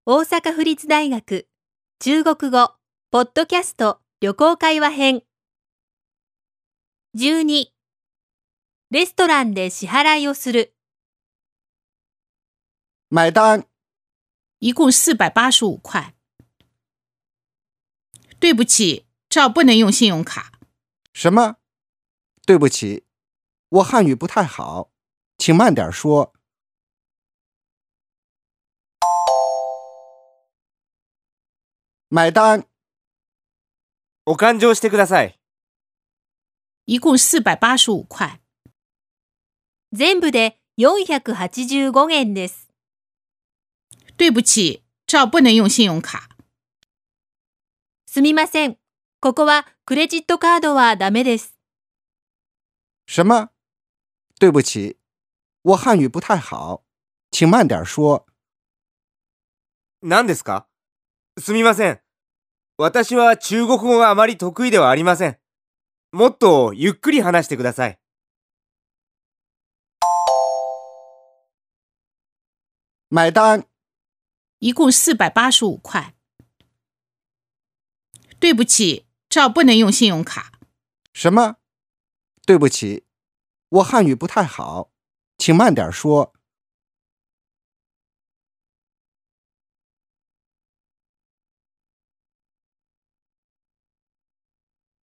大阪府立大学中国語ポッドキャスト旅行会話編。12、レストランで支払いをする。 买单。 一共485块。对不起，这不能用信用卡。 什么？对不起，我汉语不太好，请慢点说。买单。 お勘定してください。 一共485块。 全部で485円です。 对不起，这不能用信用卡。 すみません。ここはクレジットカードはダメです。 什么？对不起，我汉语不太好，请慢点说。 何ですか？すみません。私は中国語があまり得意ではありません。もっとゆっくり話してください。 买单。 一共485块。对不起，这不能用信用卡。 什么？对不起，我汉语不太好，请慢点说。